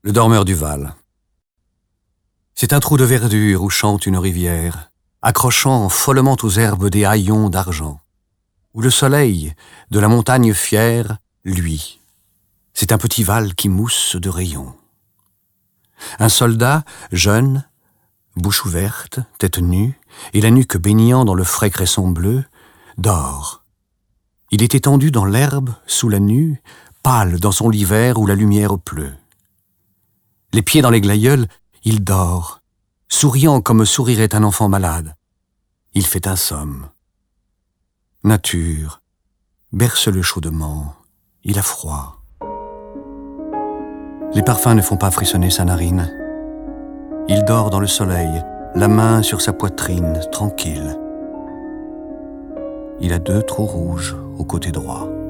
Le dormeur du Val. C'est un trou de verdure où chante une rivière, accrochant follement aux herbes des haillons d'argent, où le soleil, de la montagne fière, luit. C'est un petit Val qui mousse de rayons. Un soldat, jeune, bouche ouverte, tête nue, et la nuque baignant dans le frais cresson bleu, dort. Il est étendu dans l'herbe, sous la nue, pâle dans son lit vert où la lumière pleut. Les pieds dans les glaïeuls, il dort, souriant comme sourirait un enfant malade. Il fait un somme. Nature, berce-le chaudement, il a froid. Les parfums ne font pas frissonner sa narine. Il dort dans le soleil, la main sur sa poitrine, tranquille. Il a 2 trous rouges au côté droit.